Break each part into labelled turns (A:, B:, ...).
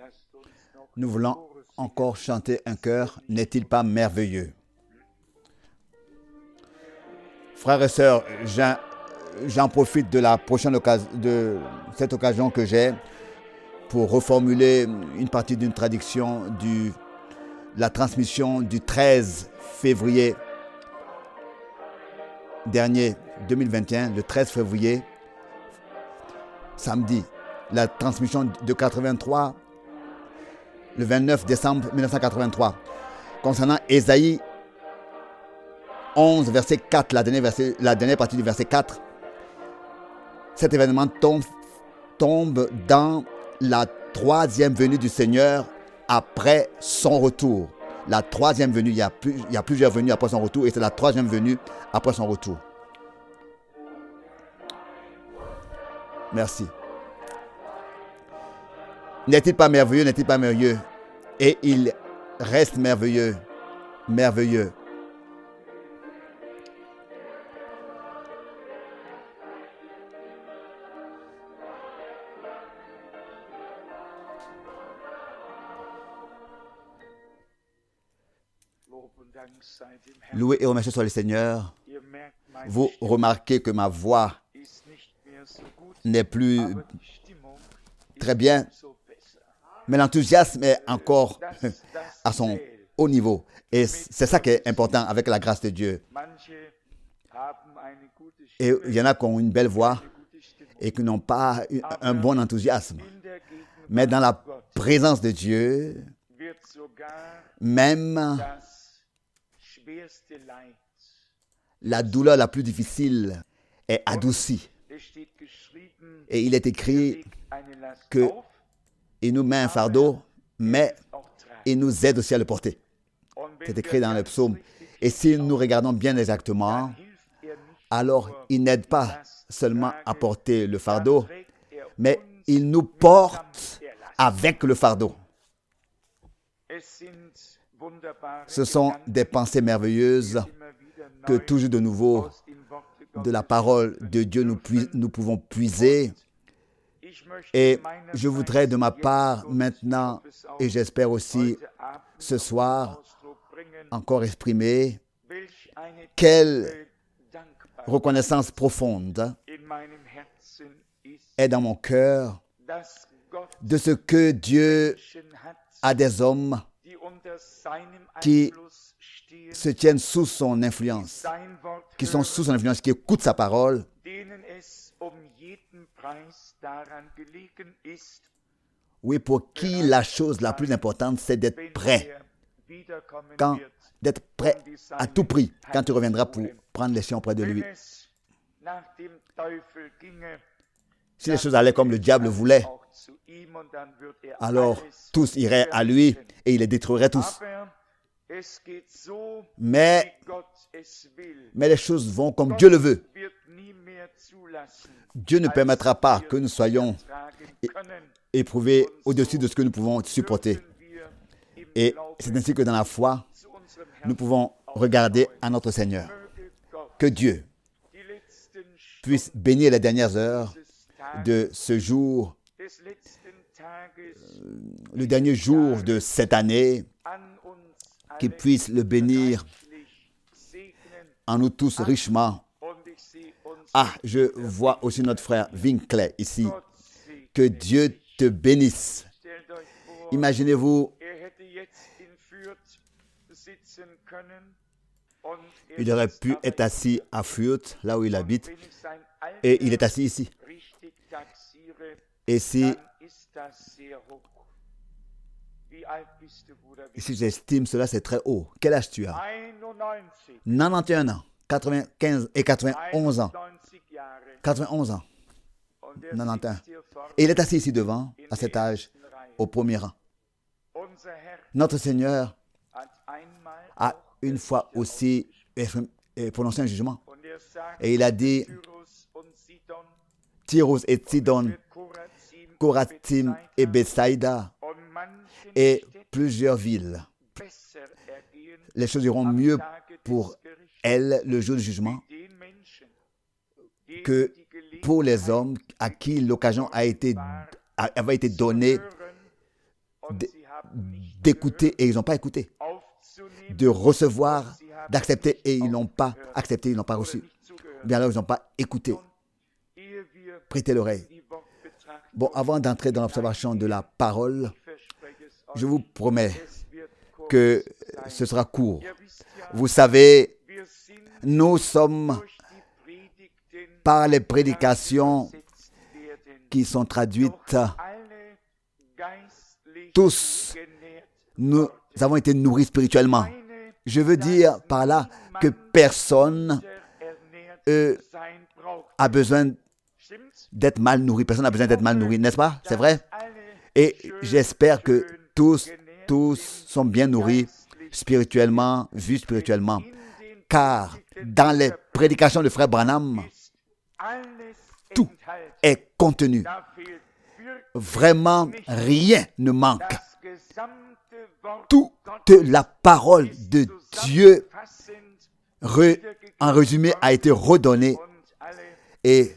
A: Nous voulons encore chanter un chœur. N'est-il pas merveilleux? Frères et sœurs, j'en profite de la prochaine occasion, de cette occasion que j'ai pour reformuler une partie d'une traduction de la transmission du 13 février dernier 2021, le 13 février, samedi. La transmission de 83, le 29 décembre 1983, concernant Ésaïe 11, verset 4, la dernière partie du verset 4. Cet événement tombe dans la troisième venue du Seigneur après son retour. La troisième venue, il y a plusieurs venues après son retour et c'est la troisième venue après son retour. Merci. N'est-il pas merveilleux, n'est-il pas merveilleux? Et il reste merveilleux, merveilleux. Loué et remercié soit le Seigneur. Vous remarquez que ma voix n'est plus très bien, mais l'enthousiasme est encore à son haut niveau. Et c'est ça qui est important avec la grâce de Dieu. Et il y en a qui ont une belle voix et qui n'ont pas un bon enthousiasme. Mais dans la présence de Dieu, même la douleur la plus difficile est adoucie. Et il est écrit qu'il nous met un fardeau, mais il nous aide aussi à le porter. C'est écrit dans le psaume. Et si nous regardons bien exactement, alors il n'aide pas seulement à porter le fardeau, mais il nous porte avec le fardeau. Ce sont des pensées merveilleuses que toujours de nouveau, de la parole de Dieu, nous pouvons puiser. Et je voudrais de ma part maintenant, et j'espère aussi ce soir, encore exprimer quelle reconnaissance profonde est dans mon cœur de ce que Dieu a des hommes qui se tiennent sous son influence, qui sont sous son influence, qui écoutent sa parole, oui, pour qui la chose la plus importante, c'est d'être prêt. D'être prêt à tout prix quand tu reviendras pour prendre les siens auprès de lui. Si les choses allaient comme le diable voulait, alors tous iraient à lui et il les détruirait tous. Mais les choses vont comme Dieu le veut. Dieu ne permettra pas que nous soyons éprouvés au-dessus de ce que nous pouvons supporter. Et c'est ainsi que dans la foi, nous pouvons regarder à notre Seigneur. Que Dieu puisse bénir les dernières heures de ce jour, le dernier jour de cette année, qu'il puisse le bénir en nous tous richement. Ah, je vois aussi notre frère Winkler ici. Que Dieu te bénisse. Imaginez-vous, il aurait pu être assis à Fürth, là où il habite, et il est assis ici. Et si j'estime cela, c'est très haut. Quel âge tu as? 91 ans, 95 et 91 ans. 91 ans. 91. Et il est assis ici devant, à cet âge, au premier rang. Notre Seigneur a une fois aussi prononcé un jugement. Et il a dit, Tyrus et Sidon, Koratim et Bethsaïda, et plusieurs villes. Les choses iront mieux pour elles le jour du jugement que pour les hommes à qui l'occasion avait été donnée d'écouter et ils n'ont pas écouté, de recevoir, d'accepter et ils n'ont pas accepté, ils n'ont pas reçu. Bien alors ils n'ont pas écouté, prêté l'oreille. Bon, avant d'entrer dans l'observation de la parole, je vous promets que ce sera court. Vous savez, nous sommes par les prédications qui sont traduites, tous, nous avons été nourris spirituellement. Je veux dire par là que personne a besoin d'être mal nourri. Personne n'a besoin d'être mal nourri, n'est-ce pas? C'est vrai? Et j'espère que tous sont bien nourris spirituellement, vus spirituellement. Car dans les prédications de Frère Branham, tout est contenu. Vraiment, rien ne manque. Toute la parole de Dieu, en résumé, a été redonnée. Et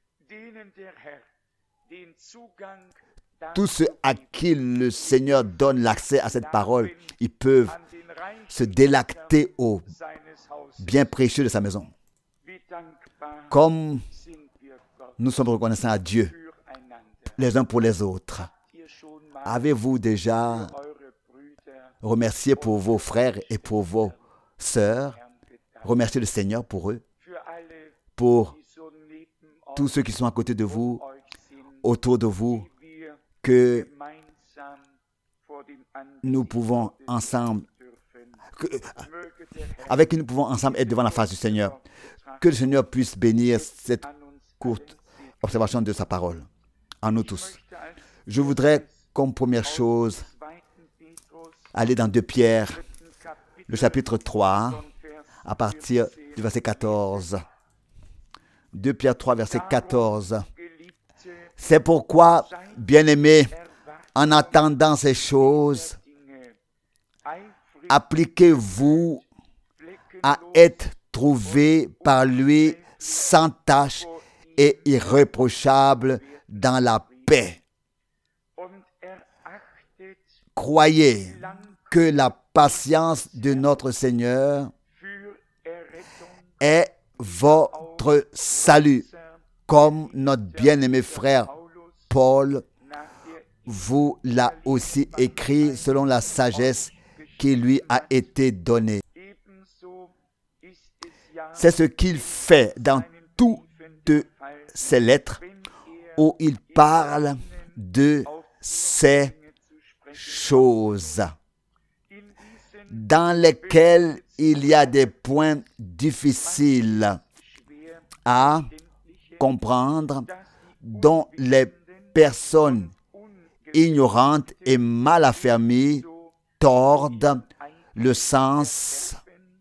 A: tous ceux à qui le Seigneur donne l'accès à cette parole, ils peuvent se délecter au bien précieux de sa maison. Comme nous sommes reconnaissants à Dieu, les uns pour les autres. Avez-vous déjà remercié pour vos frères et pour vos sœurs? Remerciez le Seigneur pour eux, pour tous ceux qui sont à côté de vous, autour de vous, que nous pouvons ensemble, avec qui nous pouvons ensemble être devant la face du Seigneur. Que le Seigneur puisse bénir cette courte observation de sa parole en nous tous. Je voudrais, comme première chose, aller dans 2 Pierre, le chapitre 3, à partir du verset 14. 2 Pierre 3, verset 14. C'est pourquoi, bien-aimés, en attendant ces choses, appliquez-vous à être trouvés par lui sans tache et irréprochable dans la paix. Croyez que la patience de notre Seigneur est votre salut, comme notre bien-aimé frère Paul vous l'a aussi écrit selon la sagesse qui lui a été donnée. C'est ce qu'il fait dans toutes ses lettres où il parle de ces choses dans lesquelles il y a des points difficiles à comprendre, dont les personnes ignorantes et mal affermies tordent le sens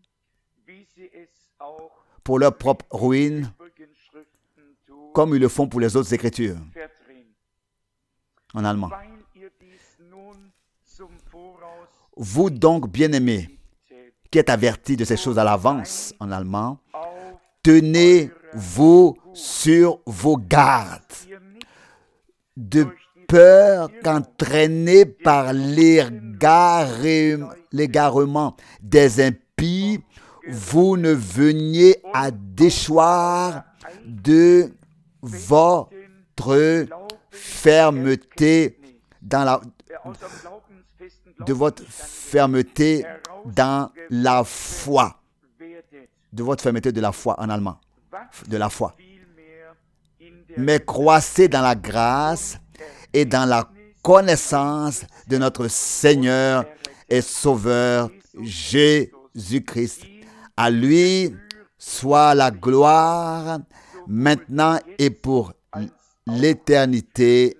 A: pour leur propre ruine, comme ils le font pour les autres Écritures. En allemand. Vous donc, bien-aimés, qui êtes avertis de ces choses à l'avance, en allemand, tenez-vous sur vos gardes, de peur qu'entraînés par l'égarement des impies, vous ne veniez à déchoir de votre fermeté dans la foi. De votre fermeté de la foi en allemand. De la foi. Mais croissez dans la grâce et dans la connaissance de notre Seigneur et Sauveur Jésus-Christ. À lui soit la gloire maintenant et pour l'éternité.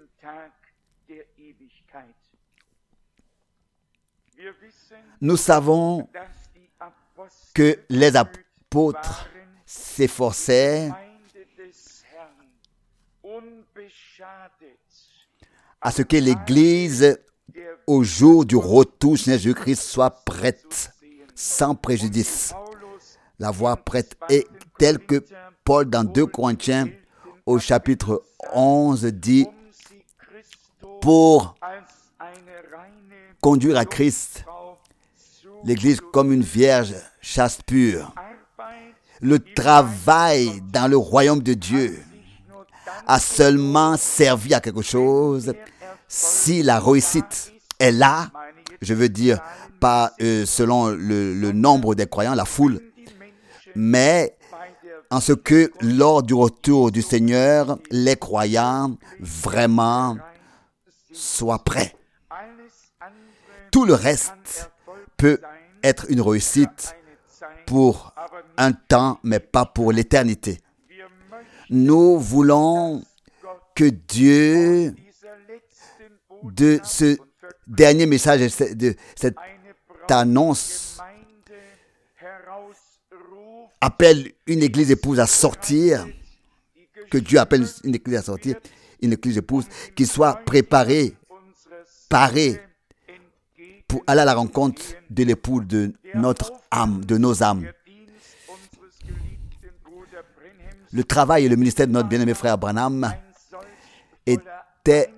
A: Nous savons que les apôtres s'efforçaient à ce que l'Église, au jour du retour de Jésus-Christ, soit prête, sans préjudice. La voie prête est telle que Paul, dans 2 Corinthiens, au chapitre 11, dit « Pour conduire à Christ l'Église comme une vierge chaste pure. Le travail dans le royaume de Dieu a seulement servi à quelque chose si la réussite est là, je veux dire, pas selon le nombre des croyants, la foule, mais en ce que lors du retour du Seigneur, les croyants vraiment soient prêts. Tout le reste peut être une réussite pour un temps, mais pas pour l'éternité. Nous voulons que Dieu, de ce dernier message, de cette annonce, appelle une église épouse à sortir, que Dieu appelle une église à sortir, une église épouse qui soit préparée, parée, pour aller à la rencontre de l'époux de notre âme, de nos âmes. Le travail et le ministère de notre bien-aimé frère Branham était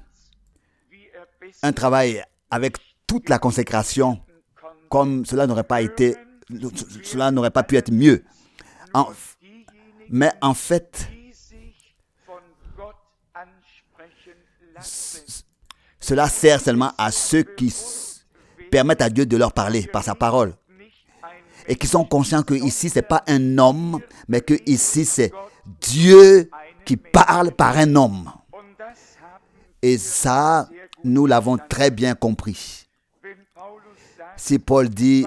A: un travail avec toute la consécration, comme cela n'aurait pas pu être mieux. Mais en fait, cela sert seulement à ceux qui permettent à Dieu de leur parler par sa parole. Et qui sont conscients que ici, ce n'est pas un homme, mais que ici, c'est Dieu qui parle par un homme. Et ça, nous l'avons très bien compris. Si Paul dit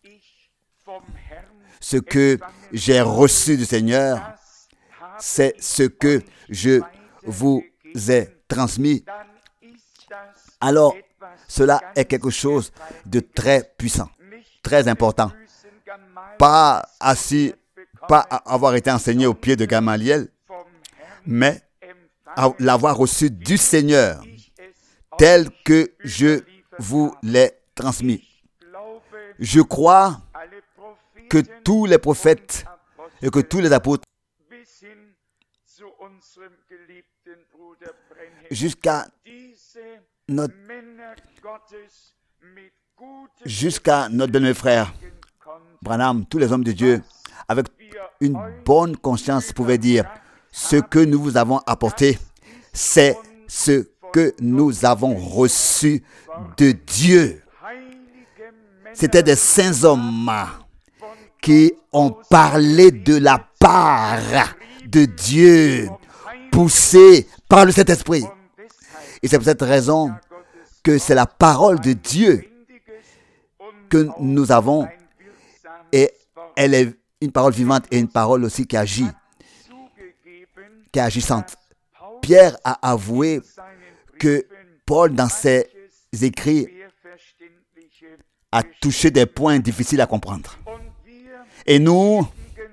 A: « Ce que j'ai reçu du Seigneur, c'est ce que je vous ai transmis », alors cela est quelque chose de très puissant, très important. Pas avoir été enseigné au pied de Gamaliel, mais l'avoir reçu du Seigneur, tel que je vous l'ai transmis. Je crois que tous les prophètes et que tous les apôtres, jusqu'à notre bien-aimé frère Branham, tous les hommes de Dieu, avec une bonne conscience, pouvaient dire « Ce que nous vous avons apporté, c'est ce que nous avons reçu de Dieu. » C'était des saints hommes qui ont parlé de la part de Dieu, poussés par le Saint-Esprit. Et c'est pour cette raison que c'est la parole de Dieu que nous avons, et elle est une parole vivante et une parole aussi qui agit, qui est agissante. Pierre a avoué que Paul, dans ses écrits, a touché des points difficiles à comprendre. Et nous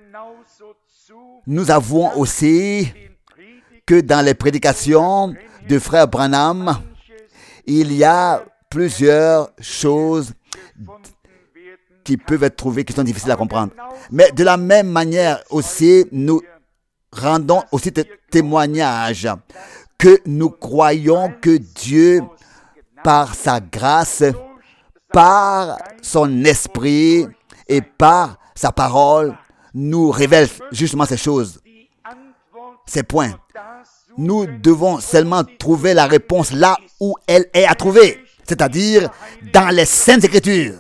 A: avouons aussi que dans les prédications de frère Branham, il y a plusieurs choses qui peuvent être trouvées, qui sont difficiles à comprendre. Mais de la même manière aussi, nous rendons aussi témoignage que nous croyons que Dieu, par sa grâce, par son esprit et par sa parole, nous révèle justement ces choses, ces points. Nous devons seulement trouver la réponse là où elle est à trouver, c'est-à-dire dans les Saintes Écritures.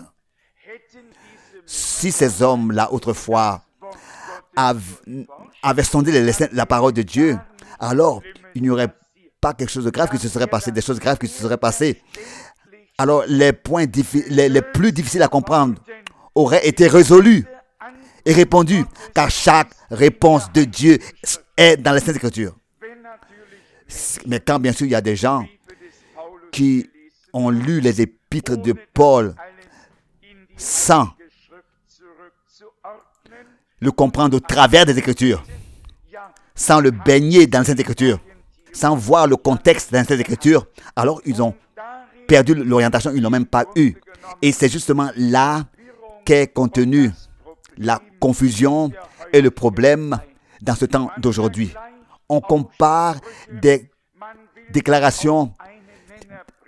A: Si ces hommes-là, autrefois, avaient sondé la parole de Dieu, alors il n'y aurait pas quelque chose de grave qui se serait passé, des choses graves qui se seraient passées. Alors les points les plus difficiles à comprendre auraient été résolus et répondus, car chaque réponse de Dieu est dans les Saintes Écritures. Mais quand bien sûr il y a des gens qui ont lu les épîtres de Paul sans le comprendre au travers des Écritures, sans le baigner dans les Saintes Écritures, sans voir le contexte dans les Saintes Écritures, alors ils ont perdu l'orientation, ils ne l'ont même pas eu. Et c'est justement là qu'est contenue la confusion et le problème dans ce temps d'aujourd'hui. On compare des déclarations,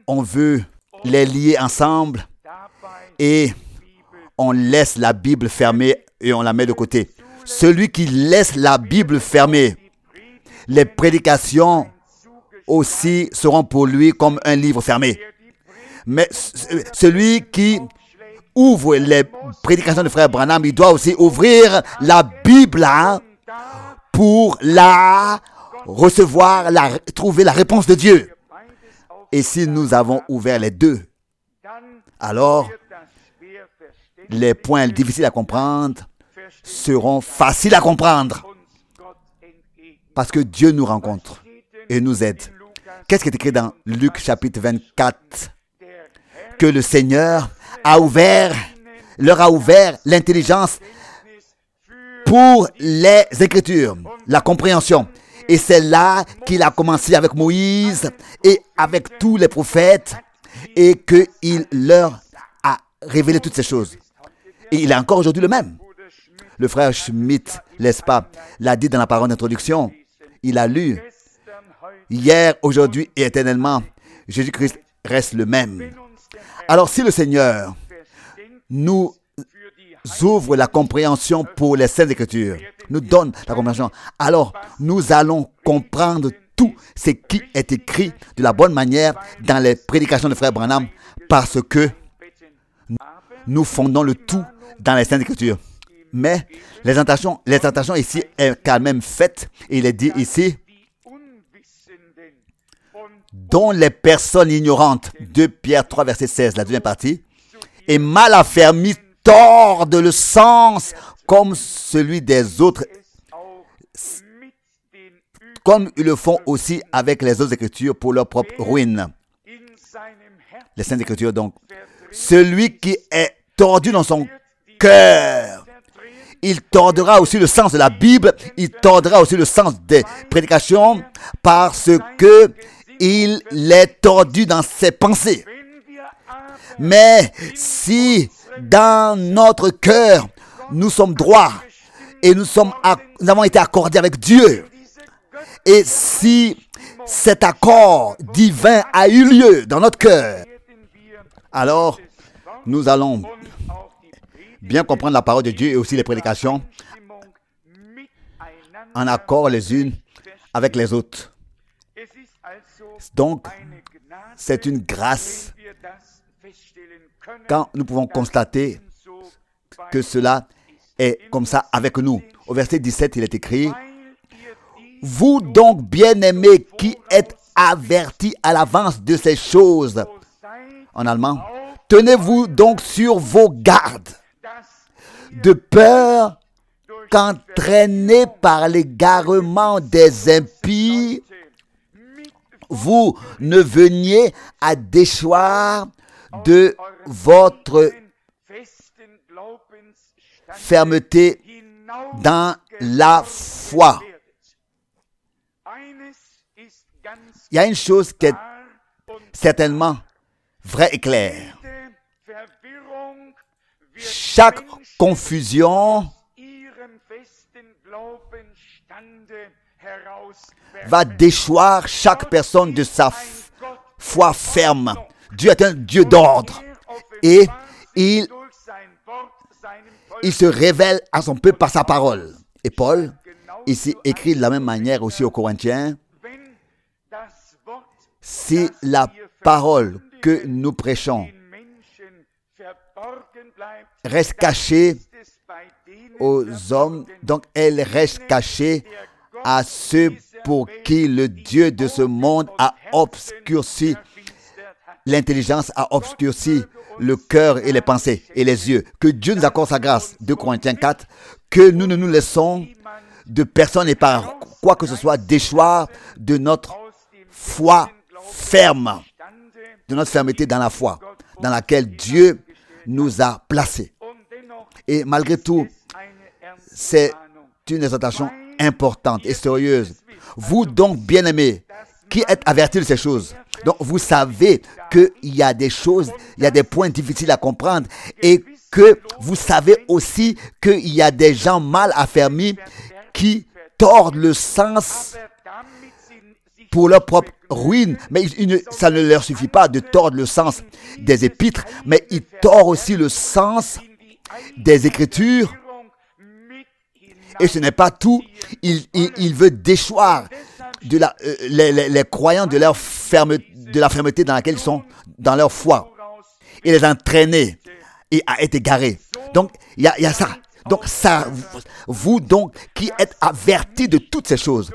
A: on veut les lier ensemble et on laisse la Bible fermée et on la met de côté. Celui qui laisse la Bible fermée, les prédications aussi seront pour lui comme un livre fermé. Mais celui qui ouvre les prédications de frère Branham, il doit aussi ouvrir la Bible pour la recevoir, trouver la réponse de Dieu. Et si nous avons ouvert les deux, alors les points difficiles à comprendre seront faciles à comprendre. Parce que Dieu nous rencontre et nous aide. Qu'est-ce qui est écrit dans Luc chapitre 24? Que le Seigneur leur a ouvert l'intelligence pour les Écritures, la compréhension. Et c'est là qu'il a commencé avec Moïse et avec tous les prophètes et qu'il leur a révélé toutes ces choses. Et il est encore aujourd'hui le même. Le frère Schmidt, n'est-ce pas, l'a dit dans la parole d'introduction. Il a lu hier, aujourd'hui et éternellement, Jésus-Christ reste le même. Alors si le Seigneur nous ouvre la compréhension pour les Saintes Écritures, nous donne la compréhension, alors nous allons comprendre tout ce qui est écrit de la bonne manière dans les prédications de frère Branham, parce que nous fondons le tout dans les Saintes Écritures. Mais l'exhortation ici est quand même faite, et il est dit ici, dont les personnes ignorantes, 2 Pierre 3, verset 16, la deuxième partie, et mal affermies tordent le sens comme celui des autres, comme ils le font aussi avec les autres Écritures pour leur propre ruine. Les Saintes Écritures, donc. Celui qui est tordu dans son cœur, il tordra aussi le sens de la Bible, il tordra aussi le sens des prédications, parce que il est tordu dans ses pensées. Mais si dans notre cœur, nous sommes droits et nous avons été accordés avec Dieu, et si cet accord divin a eu lieu dans notre cœur, alors nous allons bien comprendre la parole de Dieu et aussi les prédications en accord les unes avec les autres. Donc, c'est une grâce quand nous pouvons constater que cela est comme ça avec nous. Au verset 17, il est écrit, « Vous donc, bien-aimés, qui êtes avertis à l'avance de ces choses. » En allemand, « Tenez-vous donc sur vos gardes, de peur qu'entraînés par l'égarement des impies, vous ne veniez à déchoir de votre fermeté dans la foi. » Il y a une chose qui est certainement vraie et claire. Chaque confusion va déchoir chaque personne de sa foi ferme. Dieu est un Dieu d'ordre et il se révèle à son peuple par sa parole. Et Paul, ici, écrit de la même manière aussi aux Corinthiens, si la parole que nous prêchons reste cachée aux hommes, donc elle reste cachée à ceux pour qui le Dieu de ce monde a obscurci l'intelligence, a obscurci le cœur et les pensées et les yeux. Que Dieu nous accorde sa grâce, 2 Corinthiens 4, que nous ne nous laissons de personne et par quoi que ce soit déchoir de notre foi ferme, de notre fermeté dans la foi, dans laquelle Dieu nous a placés. Et malgré tout, c'est une exhortation importante et sérieuse. Vous donc, bien-aimés, qui êtes avertis de ces choses. Donc, vous savez qu'il y a des choses, il y a des points difficiles à comprendre et que vous savez aussi qu'il y a des gens mal affermis qui tordent le sens pour leur propre ruine. Mais ça ne leur suffit pas de tordre le sens des épîtres, mais ils tordent aussi le sens des Écritures. Et ce n'est pas tout. Il veut déchoir les croyants de la fermeté dans laquelle ils sont, dans leur foi. Et les entraîner et à être égarés. Donc, il y a ça. Donc, vous donc, qui êtes avertis de toutes ces choses,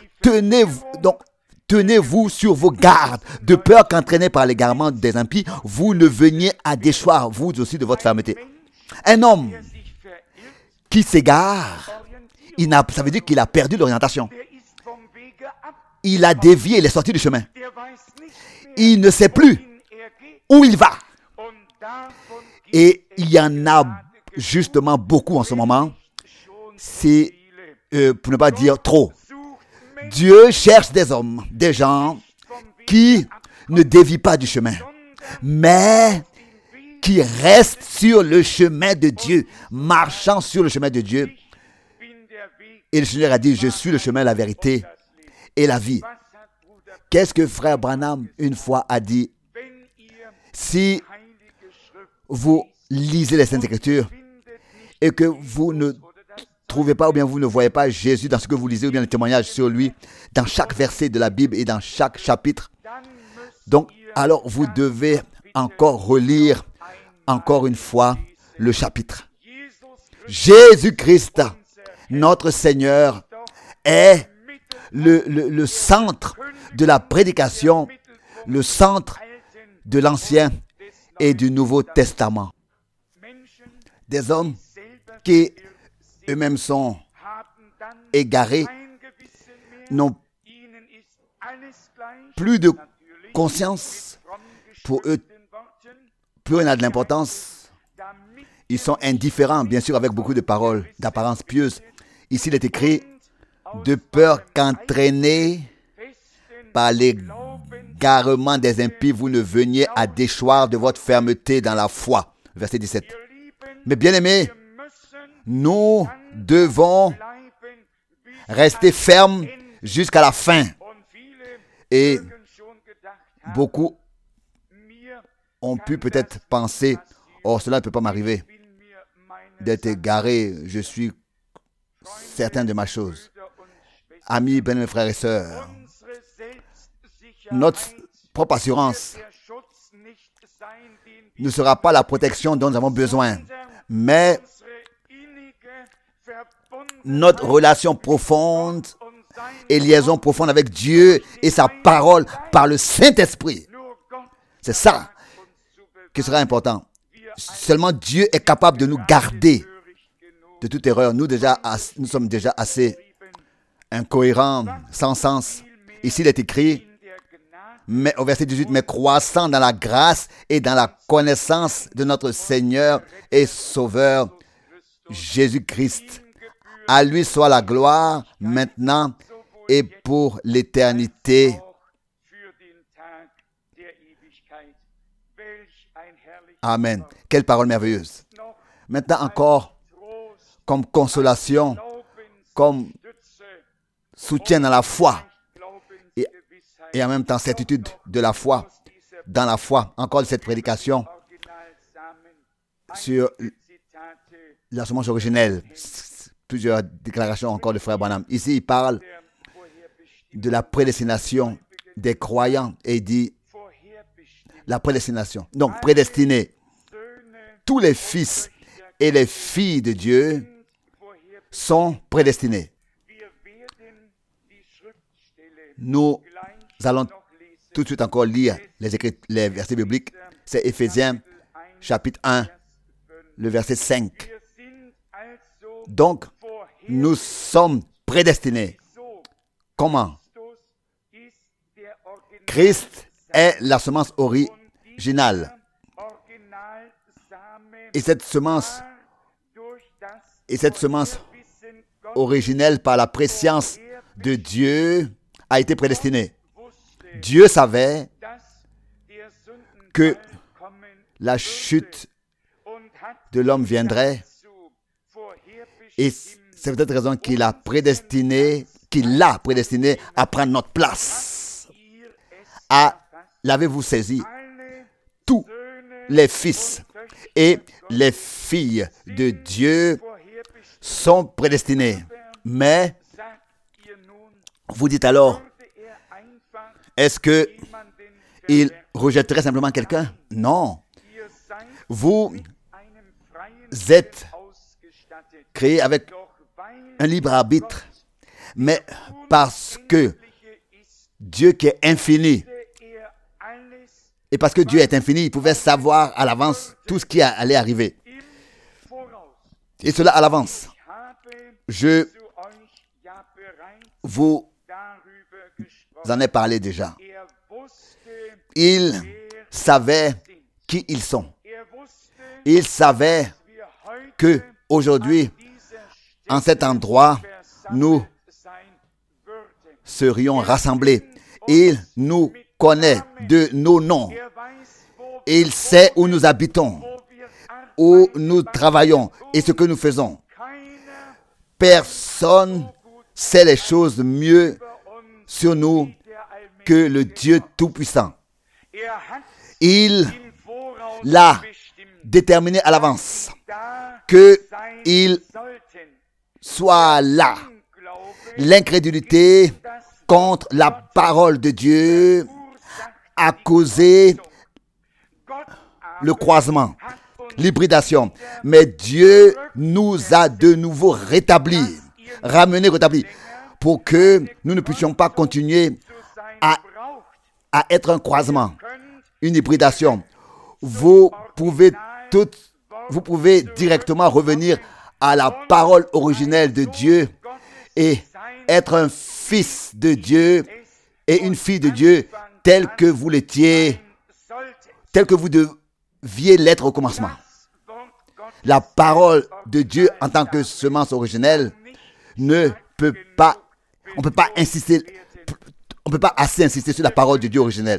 A: tenez-vous sur vos gardes, de peur qu'entraînés par l'égarement des impies, vous ne veniez à déchoir, vous aussi, de votre fermeté. Un homme qui s'égare, ça veut dire qu'il a perdu l'orientation. Il a dévié, il est sorti du chemin. Il ne sait plus où il va. Et il y en a justement beaucoup en ce moment. C'est, pour ne pas dire trop. Dieu cherche des hommes, des gens qui ne dévient pas du chemin, mais qui restent sur le chemin de Dieu, marchant sur le chemin de Dieu. Et le Seigneur a dit, je suis le chemin, la vérité et la vie. Qu'est-ce que frère Branham une fois a dit? Si vous lisez les Saintes Écritures et que vous ne trouvez pas ou bien vous ne voyez pas Jésus dans ce que vous lisez ou bien le témoignage sur lui dans chaque verset de la Bible et dans chaque chapitre, donc alors vous devez encore relire encore une fois le chapitre. Jésus-Christ, notre Seigneur, est le centre de la prédication, le centre de l'Ancien et du Nouveau Testament. Des hommes qui eux-mêmes sont égarés, n'ont plus de conscience. Pour eux, plus rien n'a de l'importance. Ils sont indifférents, bien sûr, avec beaucoup de paroles d'apparence pieuse. Ici, il est écrit, de peur qu'entraînés par l'égarement des impies, vous ne veniez à déchoir de votre fermeté dans la foi. Verset 17. Mais bien-aimés, nous devons rester fermes jusqu'à la fin. Et beaucoup ont pu peut-être penser, oh, cela ne peut pas m'arriver d'être égaré, je suis certain de ma chose. Amis, bien-aimés frères et sœurs, notre propre assurance ne sera pas la protection dont nous avons besoin, mais notre relation profonde et liaison profonde avec Dieu et sa parole par le Saint-Esprit. C'est ça qui sera important. Seulement Dieu est capable de nous garder de toute erreur. Nous sommes déjà assez incohérents, sans sens. Ici, il est écrit, mais au verset 18, mais croissant dans la grâce et dans la connaissance de notre Seigneur et Sauveur, Jésus-Christ. À lui soit la gloire, maintenant et pour l'éternité. Amen. Quelle parole merveilleuse. Maintenant encore, comme consolation, comme soutien dans la foi et en même temps certitude de la foi, dans la foi, encore cette prédication sur la semence originelle. Plusieurs déclarations encore de frère Branham. Ici, il parle de la prédestination des croyants et il dit la prédestination. Donc, prédestiné. Tous les fils et les filles de Dieu sont prédestinés. Nous allons tout de suite encore lire les versets bibliques. C'est Éphésiens, chapitre 1, le verset 5. Donc, nous sommes prédestinés. Comment? Christ est la semence originale. Et cette semence originelle par la préscience de Dieu a été prédestinée. Dieu savait que la chute de l'homme viendrait et c'est peut-être raison qu'il l'a prédestiné à prendre notre place. l'avez-vous saisi? Tous les fils et les filles de Dieu sont prédestinés. Mais vous dites alors, est-ce qu'il rejetterait simplement quelqu'un? Non. Vous êtes créés avec un libre arbitre, mais parce que Dieu qui est infini, et parce que Dieu est infini, il pouvait savoir à l'avance tout ce qui allait arriver. Et cela à l'avance. Je vous en ai parlé déjà. Il savait qui ils sont. Il savait que aujourd'hui, en cet endroit, nous serions rassemblés. Il nous connaît de nos noms. Il sait où nous habitons, où nous travaillons et ce que nous faisons. Personne sait les choses mieux sur nous que le Dieu Tout-Puissant. Il l'a déterminé à l'avance qu'il soit là. L'incrédulité contre la parole de Dieu a causé le croisement, l'hybridation. Mais Dieu nous a de nouveau rétablis, pour que nous ne puissions pas continuer à être un croisement, une hybridation. Vous pouvez directement revenir à la parole originelle de Dieu et être un fils de Dieu et une fille de Dieu tel que vous l'étiez, tel que vous deviez l'être au commencement. La parole de Dieu en tant que semence originelle on ne peut pas assez insister sur la parole de Dieu originelle.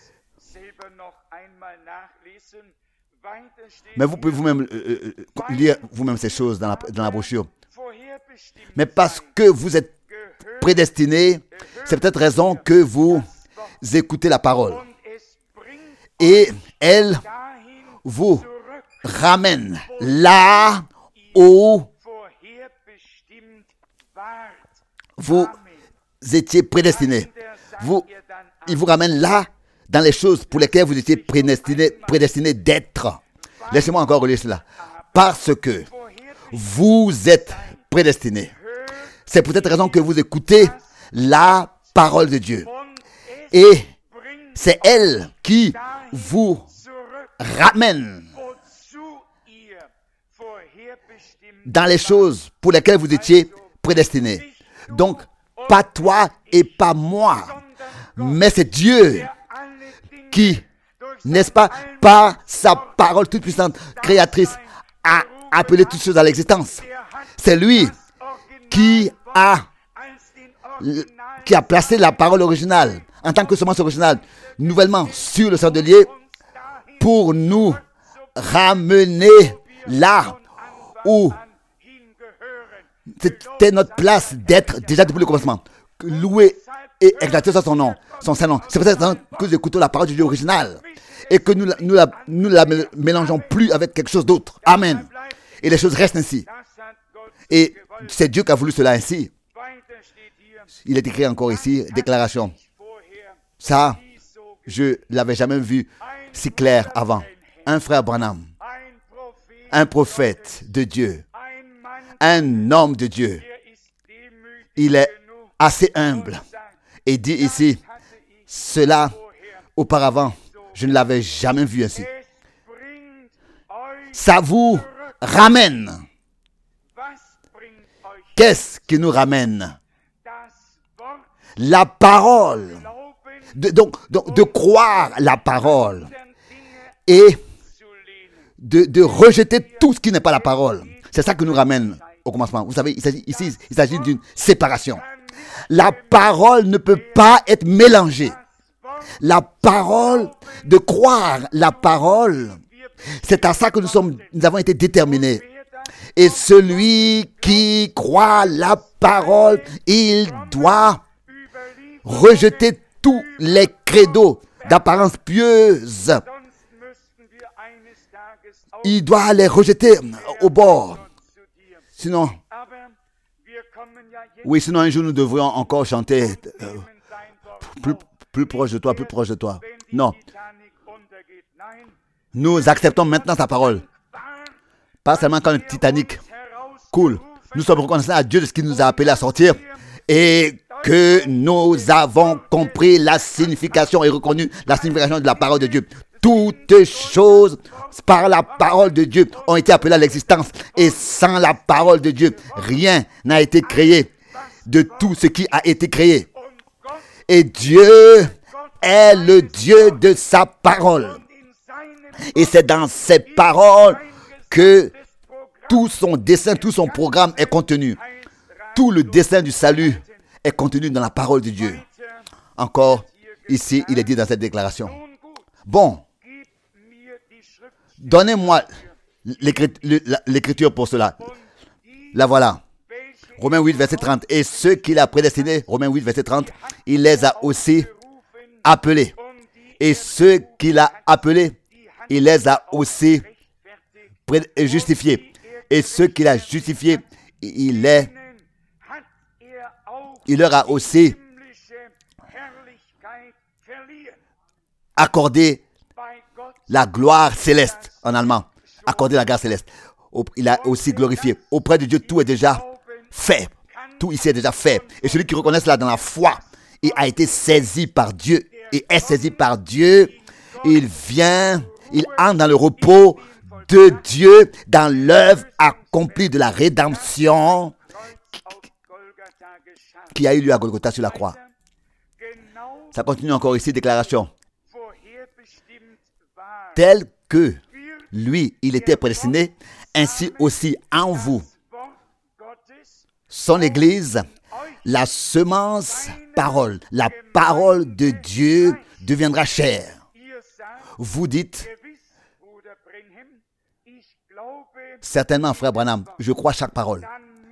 A: Mais vous pouvez vous-même lire vous-même ces choses dans la brochure. Mais parce que vous êtes prédestinés, c'est peut-être raison que vous écoutez la parole. Et elle vous ramène là où vous étiez prédestinés. Il vous ramène là dans les choses pour lesquelles vous étiez prédestinés d'être. Laissez-moi encore relire cela. Parce que vous êtes prédestinés. C'est pour cette raison que vous écoutez la parole de Dieu. Et c'est elle qui vous ramène dans les choses pour lesquelles vous étiez prédestinés. Donc, pas toi et pas moi, mais c'est Dieu qui, n'est-ce pas, par sa parole toute puissante, créatrice, a appelé toutes choses à l'existence. C'est lui qui a placé la parole originale en tant que semence originale nouvellement sur le chandelier pour nous ramener là où c'était notre place d'être déjà depuis le commencement. Louer et exalter son nom, son Saint-Nom. C'est pour ça que nous écoutons la parole de Dieu originale et que nous la mélangeons plus avec quelque chose d'autre. Amen. Et les choses restent ainsi. Et c'est Dieu qui a voulu cela ainsi. Il est écrit encore ici, déclaration. Ça, je ne l'avais jamais vu si clair avant. Un frère Branham, un prophète de Dieu, un homme de Dieu. Il est assez humble et dit ici, cela auparavant, je ne l'avais jamais vu ainsi. Ça vous ramène. Qu'est-ce qui nous ramène? La parole. De croire la parole et de rejeter tout ce qui n'est pas la parole. C'est ça qui nous ramène au commencement. Vous savez, il s'agit d'une séparation. La parole ne peut pas être mélangée. La parole, de croire la parole, c'est à ça que nous avons été déterminés. Et celui qui croit la parole, il doit rejeter tous les credos d'apparence pieuse, il doit les rejeter au bord. Sinon, sinon un jour nous devrions encore chanter plus proche de toi, plus proche de toi. Non. Nous acceptons maintenant sa parole. Pas seulement quand le Titanic coule. Nous sommes reconnaissants à Dieu de ce qu'il nous a appelés à sortir et que nous avons compris la signification et reconnu la signification de la parole de Dieu. Toutes choses par la parole de Dieu ont été appelées à l'existence et sans la parole de Dieu, rien n'a été créé de tout ce qui a été créé. Et Dieu est le Dieu de sa parole. Et c'est dans ses paroles que tout son dessein, tout son programme est contenu. Tout le dessein du salut est contenu dans la parole de Dieu. Encore, ici, il est dit dans cette déclaration. Bon, donnez-moi l'écriture pour cela. La voilà. Romains 8, verset 30. Et ceux qu'il a prédestinés, Romains 8, verset 30, il les a aussi appelés. Et ceux qu'il a appelés, il les a aussi justifiés. Et ceux qu'il a justifiés, il leur a aussi accordé la gloire céleste, en allemand. Accordé la gloire céleste. Il a aussi glorifié. Auprès de Dieu, tout est déjà fait. Tout ici est déjà fait. Et celui qui reconnaît cela dans la foi, il a été saisi par Dieu. Et est saisi par Dieu. Il entre dans le repos de Dieu, dans l'œuvre accomplie de la rédemption qui a eu lieu à Golgotha sur la croix. Ça continue encore ici, déclaration. Tel que lui, il était prédestiné, ainsi aussi en vous. Son Église, la semence parole, la parole de Dieu deviendra chair. Vous dites, certainement, frère Branham, je crois chaque parole.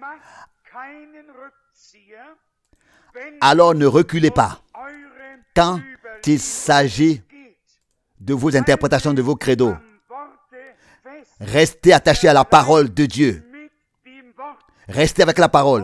A: Alors ne reculez pas quand il s'agit de vos interprétations, de vos credos. Restez attachés à la parole de Dieu. Restez avec la parole.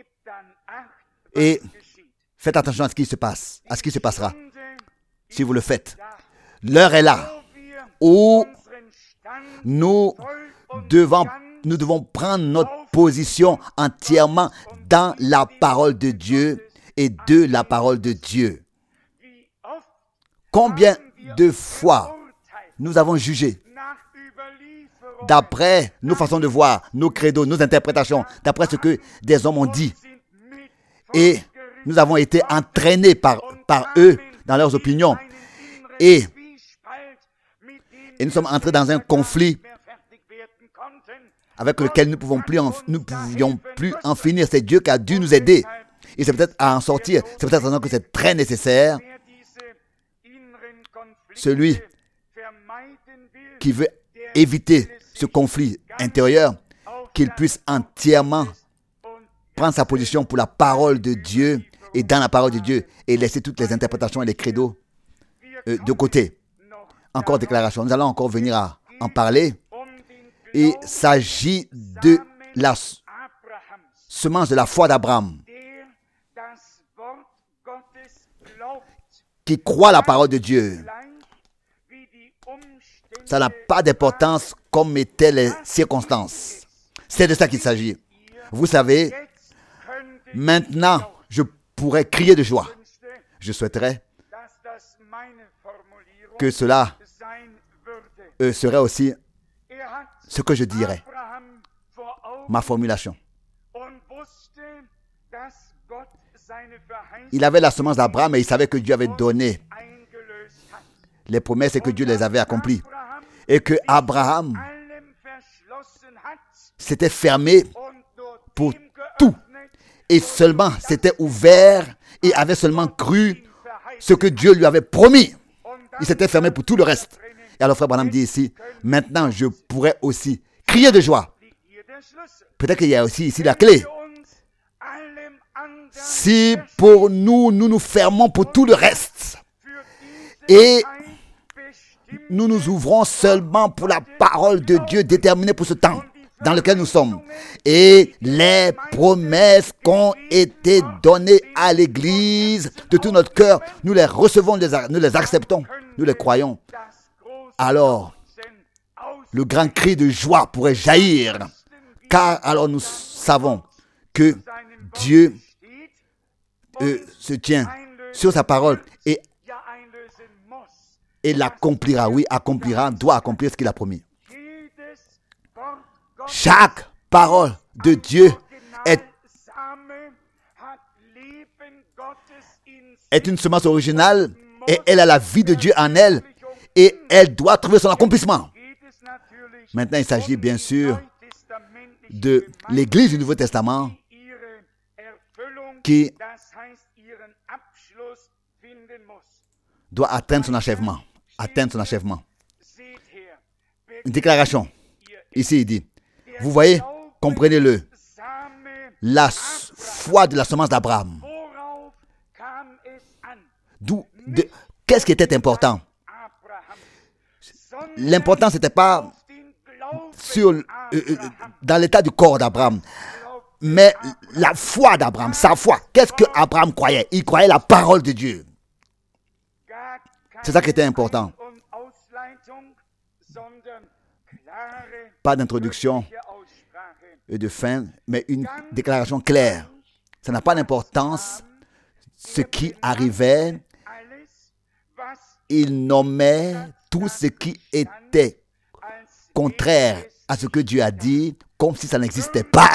A: Et faites attention à ce qui se passe, à ce qui se passera. Si vous le faites, l'heure est là où nous devons prendre notre position entièrement dans la parole de Dieu et de la parole de Dieu. Combien de fois nous avons jugé d'après nos façons de voir, nos credos, nos interprétations, d'après ce que des hommes ont dit. Et nous avons été entraînés par eux dans leurs opinions. Et nous sommes entrés dans un conflit avec lequel nous ne pouvions plus en finir. C'est Dieu qui a dû nous aider. Et c'est peut-être à en sortir. C'est peut-être que c'est très nécessaire. Celui qui veut éviter ce conflit intérieur, qu'il puisse entièrement prendre sa position pour la parole de Dieu et dans la parole de Dieu et laisser toutes les interprétations et les credos de côté. Encore déclaration. Nous allons encore venir à en parler. Il s'agit de la semence de la foi d'Abraham qui croit la parole de Dieu. Ça n'a pas d'importance comme étaient les circonstances. C'est de ça qu'il s'agit. Vous savez, maintenant, je pourrais crier de joie. Je souhaiterais que cela serait aussi ce que je dirais. Ma formulation. Il avait la semence d'Abraham et il savait que Dieu avait donné les promesses et que Dieu les avait accomplies. Et que Abraham s'était fermé pour tout. Et seulement s'était ouvert et avait seulement cru ce que Dieu lui avait promis. Il s'était fermé pour tout le reste. Et alors frère Branham dit ici, maintenant je pourrais aussi crier de joie. Peut-être qu'il y a aussi ici la clé. Si pour nous, nous nous fermons pour tout le reste et nous nous ouvrons seulement pour la parole de Dieu déterminée pour ce temps dans lequel nous sommes et les promesses qui ont été données à l'Église de tout notre cœur, nous les recevons, nous les acceptons, nous les croyons, alors le grand cri de joie pourrait jaillir, car alors nous savons que Dieu se tient sur sa parole et l'accomplira. Oui, accomplira, doit accomplir ce qu'il a promis. Chaque parole de Dieu est une semence originale et elle a la vie de Dieu en elle et elle doit trouver son accomplissement. Maintenant, il s'agit bien sûr de l'Église du Nouveau Testament qui doit atteindre son achèvement. Une déclaration. Ici, il dit, vous voyez, comprenez-le, la foi de la semence d'Abraham. Qu'est-ce qui était important? L'important, ce n'était pas dans l'état du corps d'Abraham, mais la foi d'Abraham, sa foi. Qu'est-ce que Abraham croyait? Il croyait la parole de Dieu. C'est ça qui était important. Pas d'introduction et de fin, mais une déclaration claire. Ça n'a pas d'importance ce qui arrivait. Il nommait tout ce qui était contraire à ce que Dieu a dit, comme si ça n'existait pas.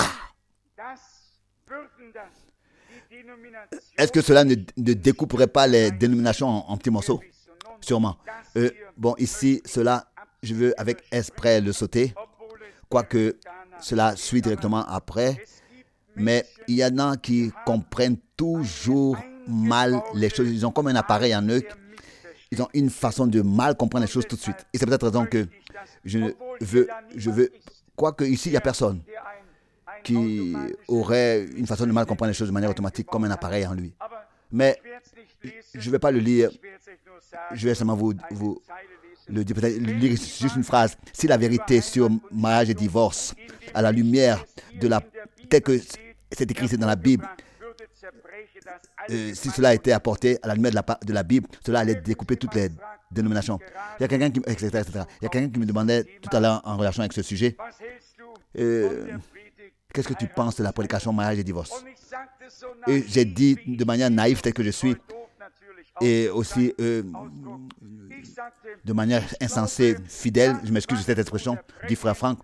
A: Est-ce que cela ne découperait pas les dénominations en petits morceaux? Sûrement. Bon, ici, cela, je veux avec exprès le sauter, quoique cela suit directement après. Mais il y en a qui comprennent toujours mal les choses. Ils ont comme un appareil en eux. Ils ont une façon de mal comprendre les choses tout de suite. Et c'est peut-être raison que je veux, quoique ici, il n'y a personne qui aurait une façon de mal comprendre les choses de manière automatique comme un appareil en lui. Mais je ne vais pas le lire. Je vais seulement vous le dire, peut-être lire juste une phrase. Si la vérité sur mariage et divorce, à la lumière de tel que c'est écrit dans la Bible, si cela était apporté à la lumière de la Bible, cela allait découper toutes les dénominations. Il y a quelqu'un qui, etc. Il y a quelqu'un qui me demandait tout à l'heure en relation avec ce sujet, qu'est-ce que tu penses de la prédication mariage et divorce? Et j'ai dit de manière naïve, telle que je suis, et aussi de manière insensée, fidèle, je m'excuse de cette expression, dit frère Franck,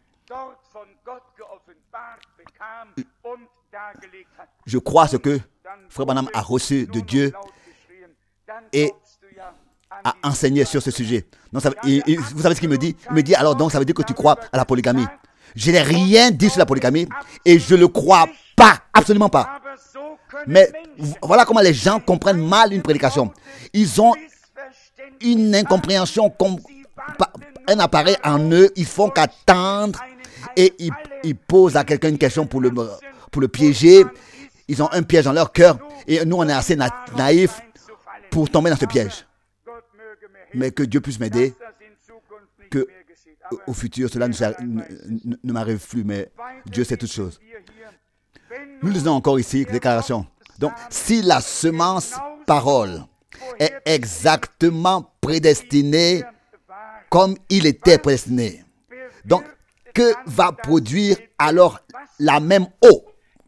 A: je crois ce que frère Branham a reçu de Dieu et a enseigné sur ce sujet. Donc, vous savez ce qu'il me dit? Il me dit, alors donc ça veut dire que tu crois à la polygamie. Je n'ai rien dit sur la polygamie et je ne le crois pas, absolument pas. Mais voilà comment les gens comprennent mal une prédication. Ils ont une incompréhension, un appareil en eux, ils font qu'attendre et ils posent à quelqu'un une question pour le piéger. Ils ont un piège dans leur cœur et nous on est assez naïfs pour tomber dans ce piège. Mais que Dieu puisse m'aider, que au futur cela ne m'arrive plus, mais Dieu sait toutes choses. Nous lisons encore ici, déclaration. Donc, si la semence parole est exactement prédestinée comme il était prédestiné, donc, que va produire alors la même eau?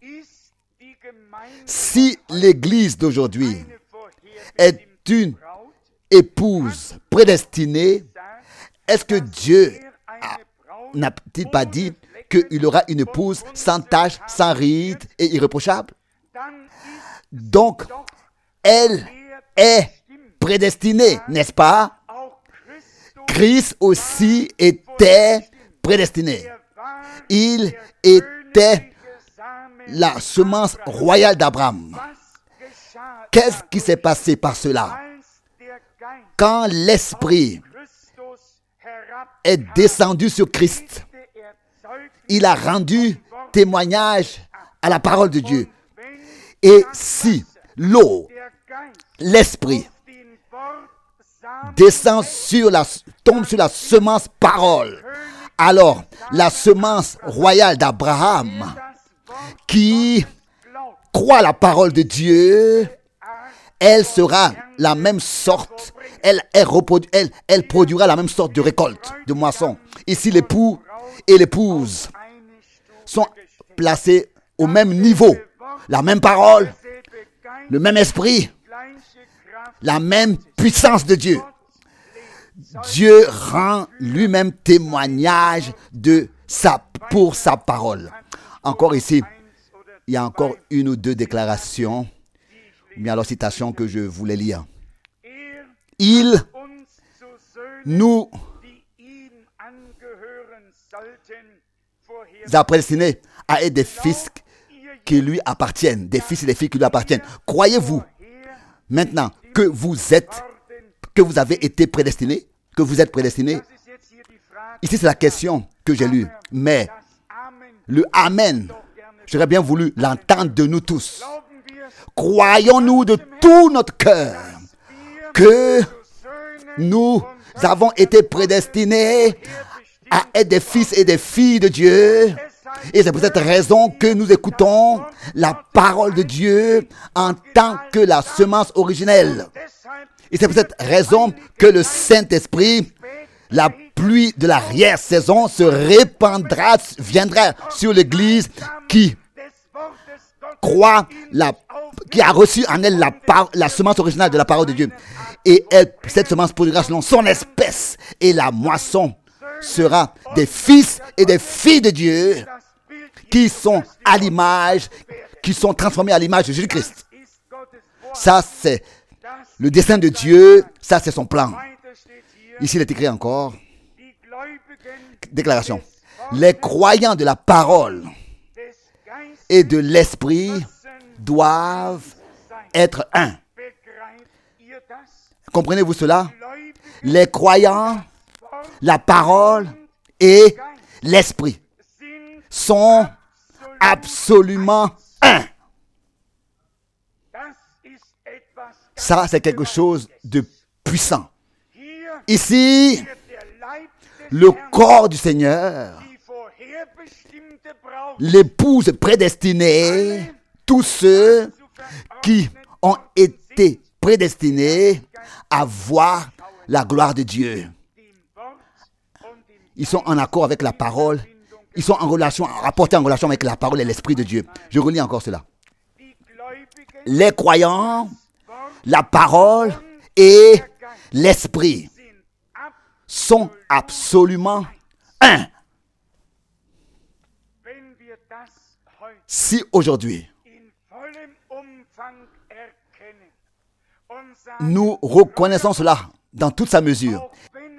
A: Si l'Église d'aujourd'hui est une épouse prédestinée, est-ce que Dieu n'a-t-il pas dit qu'il aura une épouse sans tache, sans ride et irréprochable? Donc, elle est prédestinée, n'est-ce pas? Christ aussi était prédestiné. Il était la semence royale d'Abraham. Qu'est-ce qui s'est passé par cela? Quand l'Esprit est descendu sur Christ, il a rendu témoignage à la parole de Dieu. Et si l'eau, l'esprit, tombe sur la semence parole, alors la semence royale d'Abraham, qui croit la parole de Dieu, elle sera la même sorte, elle produira la même sorte de récolte, de moisson. Ici, l'époux et l'épouse sont placés au même niveau, la même parole, le même esprit, la même puissance de Dieu. Dieu rend lui-même témoignage pour sa parole. Encore ici, il y a encore une ou deux déclarations, mais alors citations que je voulais lire. Il nous a prédestinés à être des fils qui lui appartiennent, des fils et des filles qui lui appartiennent. Croyez-vous maintenant que vous avez été prédestinés, que vous êtes prédestinés? Ici, c'est la question que j'ai lue. Mais le Amen, j'aurais bien voulu l'entendre de nous tous. Croyons-nous de tout notre cœur que nous avons été prédestinés à être des fils et des filles de Dieu? Et c'est pour cette raison que nous écoutons la parole de Dieu en tant que la semence originelle. Et c'est pour cette raison que le Saint-Esprit, la pluie de l'arrière-saison, viendra sur l'Église qui croit, qui a reçu en elle la semence originale de la parole de Dieu. Et cette semence produira selon son espèce. Et la moisson sera des fils et des filles de Dieu qui sont à l'image, qui sont transformés à l'image de Jésus-Christ. Ça, c'est le dessein de Dieu. Ça, c'est son plan. Ici, il est écrit encore. Déclaration. Les croyants de la parole et de l'esprit doivent être un. Comprenez-vous cela? Les croyants, la parole et l'esprit sont absolument un. Ça, c'est quelque chose de puissant. Ici, le corps du Seigneur, l'épouse prédestinée, tous ceux qui ont été prédestinés à voir la gloire de Dieu. Ils sont en accord avec la parole. Ils sont rapportés en relation avec la parole et l'Esprit de Dieu. Je relis encore cela. Les croyants, la parole et l'Esprit sont absolument un. Si aujourd'hui, nous reconnaissons cela dans toute sa mesure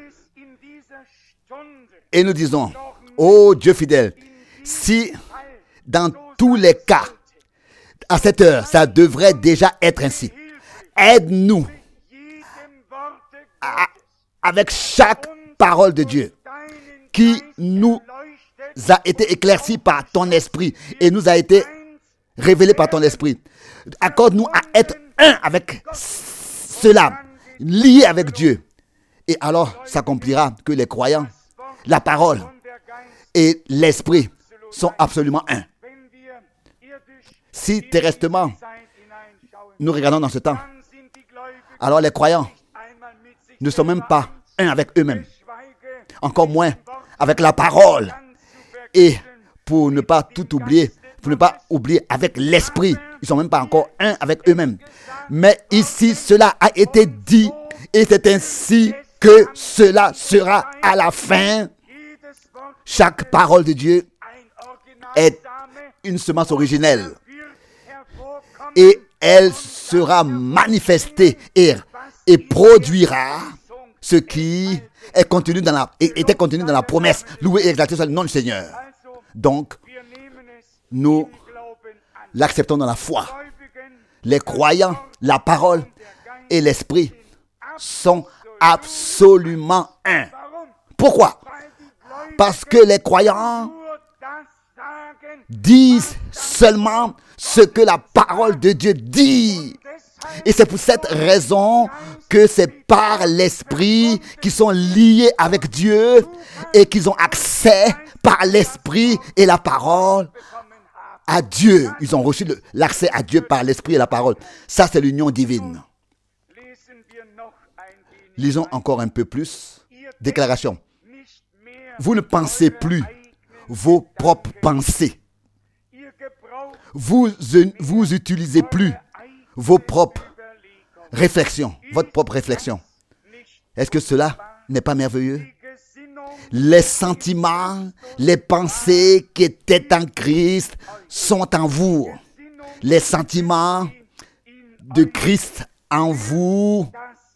A: et nous disons, ô Dieu fidèle, si dans tous les cas, à cette heure, ça devrait déjà être ainsi. Aide-nous avec chaque parole de Dieu qui nous a été éclaircie par ton esprit et nous a été révélée par ton esprit. Accorde-nous à être un avec cela, lié avec Dieu. Et alors s'accomplira que les croyants, la parole et l'esprit sont absolument un. Si terresтрement, nous regardons dans ce temps, alors les croyants ne sont même pas un avec eux-mêmes, encore moins avec la parole. Et pour ne pas tout oublier, pour ne pas oublier avec l'esprit, ils ne sont même pas encore un avec eux-mêmes. Mais ici, cela a été dit et c'est ainsi que cela sera à la fin. Chaque parole de Dieu est une semence originelle et elle sera manifestée et produira ce qui est contenu était contenu dans la promesse. Loué et exalté soit le nom du Seigneur. Donc, nous l'acceptons dans la foi. Les croyants, la parole et l'esprit sont absolument un. Pourquoi? Parce que les croyants disent seulement ce que la parole de Dieu dit. Et c'est pour cette raison que c'est par l'Esprit qu'ils sont liés avec Dieu et qu'ils ont accès par l'Esprit et la parole à Dieu. Ils ont reçu l'accès à Dieu par l'Esprit et la parole. Ça, c'est l'union divine. Lisons encore un peu plus. Déclaration. Vous ne pensez plus vos propres pensées. Vous utilisez plus vos propres réflexions, votre propre réflexion. Est-ce que cela n'est pas merveilleux? Les sentiments, les pensées qui étaient en Christ sont en vous. Les sentiments de Christ en vous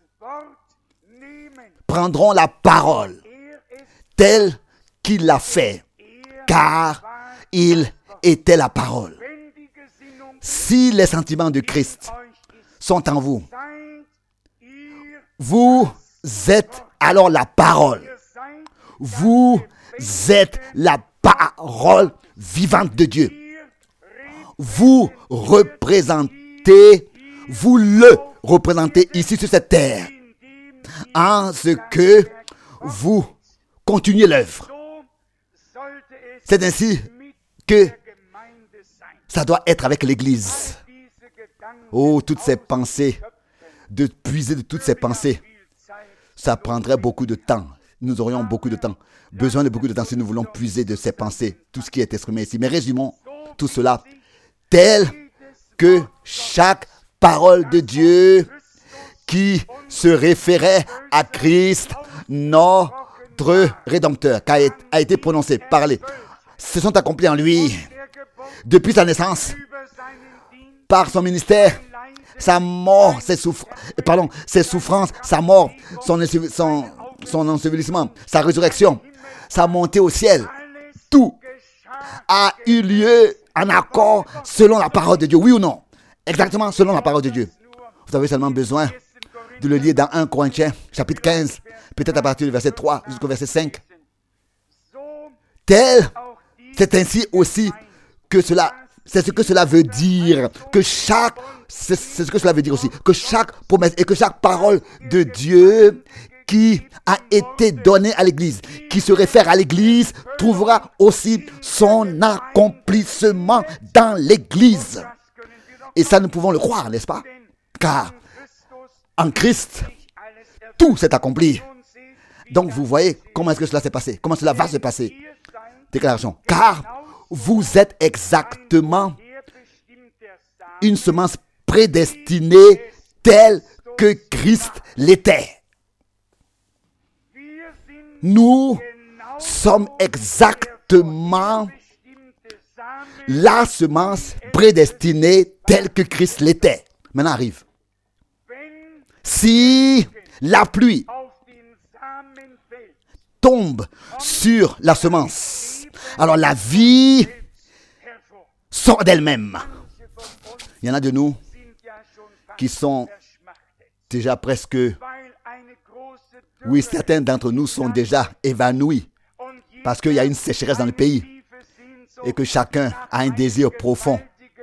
A: prendront la parole telle qu'il l'a fait, car il était la parole. Si les sentiments de Christ sont en vous, vous êtes alors la parole. Vous êtes la parole vivante de Dieu. Vous le représentez ici sur cette terre, en ce que vous continuez l'œuvre. C'est ainsi que ça doit être avec l'Église. Oh, toutes ces pensées, de puiser de toutes ces pensées, ça prendrait beaucoup de temps. Nous aurions beaucoup de temps, besoin de beaucoup de temps si nous voulons puiser de ces pensées, tout ce qui est exprimé ici. Mais résumons tout cela tel que chaque parole de Dieu qui se référait à Christ, notre Rédempteur, qui a été prononcée, parlée, se sont accomplies en lui depuis sa naissance, par son ministère, sa mort, ses souffrances, sa mort, son ensevelissement, sa résurrection, sa montée au ciel. Tout a eu lieu en accord selon la parole de Dieu. Oui ou non? Exactement selon la parole de Dieu. Vous avez seulement besoin de le lire dans 1 Corinthiens, chapitre 15, peut-être à partir du verset 3 jusqu'au verset 5. C'est ainsi aussi que cela, c'est ce que cela veut dire, c'est ce que cela veut dire aussi, que chaque promesse et que chaque parole de Dieu qui a été donnée à l'Église, qui se réfère à l'Église, trouvera aussi son accomplissement dans l'Église. Et ça, nous pouvons le croire, n'est-ce pas? Car en Christ, tout s'est accompli. Donc, vous voyez comment est-ce que cela s'est passé, comment cela va se passer. Déclaration. Car vous êtes exactement une semence prédestinée telle que Christ l'était. Nous sommes exactement la semence prédestinée telle que Christ l'était. Maintenant arrive. Si la pluie tombe sur la semence, alors la vie sort d'elle-même. Il y en a de nous qui sont déjà presque... Oui, certains d'entre nous sont déjà évanouis parce qu'il y a une sécheresse dans le pays et que chacun a un désir profond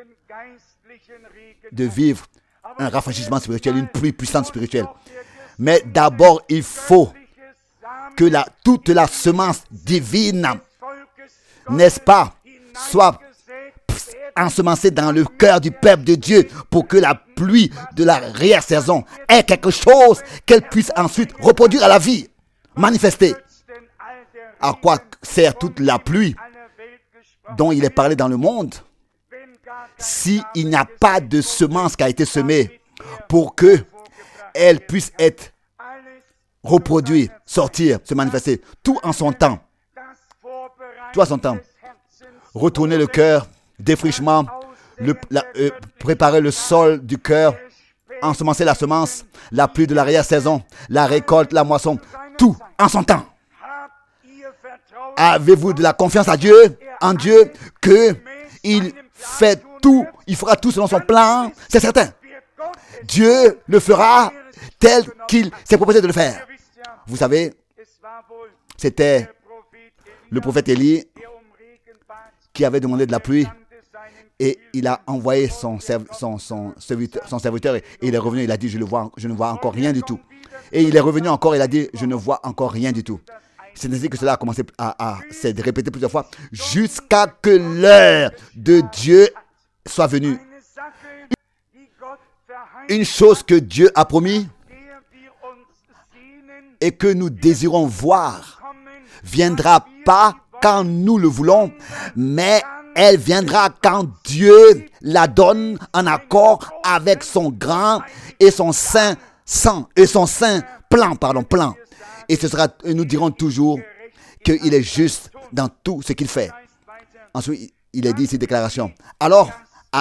A: de vivre un rafraîchissement spirituel, une pluie puissante spirituelle. Mais d'abord, il faut que toute la semence divine, n'est-ce pas, soit ensemencée dans le cœur du peuple de Dieu pour que la pluie de la réelle saison ait quelque chose qu'elle puisse ensuite reproduire à la vie, manifester. À quoi sert toute la pluie dont il est parlé dans le monde s'il n'y a pas de semence qui a été semée pour que elle puisse être reproduite, sortir, se manifester, tout en son temps. Tout en son temps. Retourner le cœur, défrichement, préparer le sol du cœur, ensemencer la semence, la pluie de l'arrière-saison, la récolte, la moisson, tout en son temps. Avez-vous de la confiance en Dieu, qu'il fait tout, il fera tout selon son plan? C'est certain. Dieu le fera tel qu'il s'est proposé de le faire. Vous savez, c'était le prophète Élie qui avait demandé de la pluie. Et il a envoyé son serviteur et il est revenu. Il a dit, je ne vois encore rien du tout. Et il est revenu encore, il a dit, je ne vois encore rien du tout. C'est ainsi que cela a commencé à se répéter plusieurs fois jusqu'à que l'heure de Dieu soit venue. Une chose que Dieu a promis et que nous désirons voir viendra pas quand nous le voulons, mais elle viendra quand Dieu la donne en accord avec son grand et son saint sang et son saint plan. Et nous dirons toujours qu'il est juste dans tout ce qu'il fait. Ensuite, il est dit ici déclaration. Alors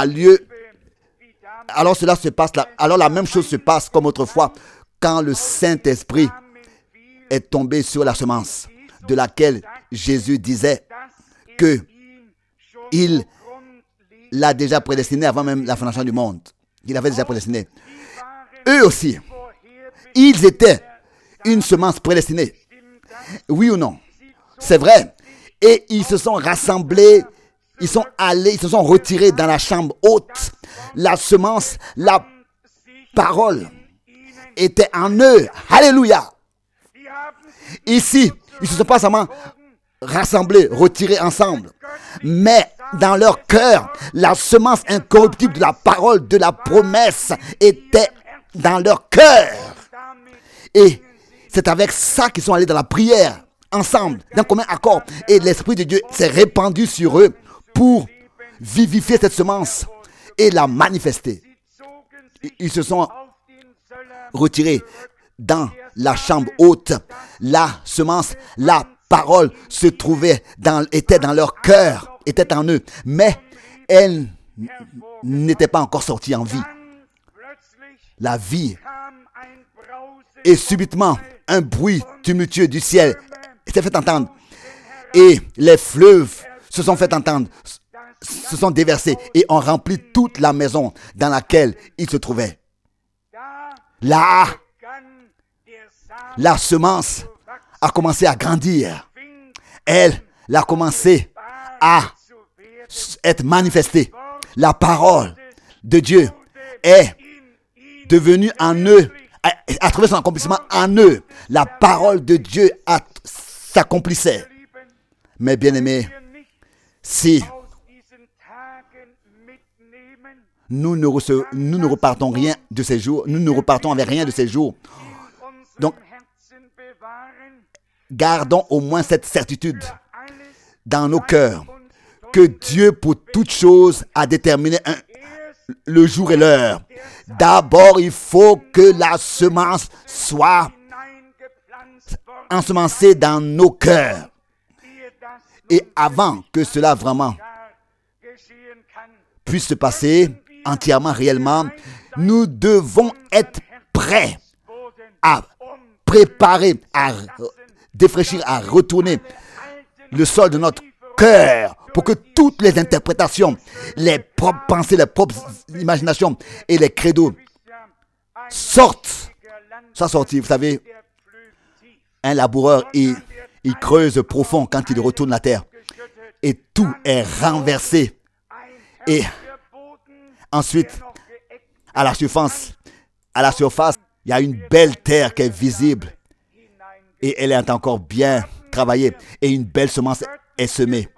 A: cela se passe là. Alors la même chose se passe comme autrefois quand le Saint-Esprit est tombé sur la semence de laquelle Jésus disait que il l'a déjà prédestiné avant même la fondation du monde. Il avait déjà prédestiné. Eux aussi, ils étaient une semence prédestinée. Oui ou non? C'est vrai. Et ils se sont rassemblés, ils sont allés, ils se sont retirés dans la chambre haute. La semence, la parole était en eux. Alléluia. Ici, ils ne se sont pas seulement rassemblés, retirés ensemble, mais dans leur cœur, la semence incorruptible de la parole, de la promesse était dans leur cœur. Et c'est avec ça qu'ils sont allés dans la prière, ensemble, d'un commun accord. Et l'Esprit de Dieu s'est répandu sur eux pour vivifier cette semence et la manifester. Ils se sont retirés dans la chambre haute. La semence, la parole était dans leur cœur, était en eux, mais elle n'était pas encore sortie en vie. La vie. Et subitement, un bruit tumultueux du ciel s'est fait entendre. Et les fleuves se sont fait entendre, se sont déversés et ont rempli toute la maison dans laquelle ils se trouvaient. Là, la semence a commencé à grandir. Elle a commencé à être manifestée. La parole de Dieu est devenue en eux, a trouvé son accomplissement en eux. La parole de Dieu s'accomplissait. Mais bien aimés, si nous ne repartons rien de ces jours, nous ne repartons avec rien de ces jours. Donc, gardons au moins cette certitude dans nos cœurs que Dieu, pour toute chose, a déterminé le jour et l'heure. D'abord, il faut que la semence soit ensemencée dans nos cœurs. Et avant que cela vraiment puisse se passer entièrement, réellement, nous devons être prêts à préparer, à défraîchir, à retourner le sol de notre cœur pour que toutes les interprétations, les propres pensées, les propres imaginations et les credos soient sortis. Vous savez, un laboureur, il creuse profond quand il retourne la terre et tout est renversé. Et ensuite, à la surface, il y a une belle terre qui est visible et elle est encore bien travaillée et une belle semence est semée.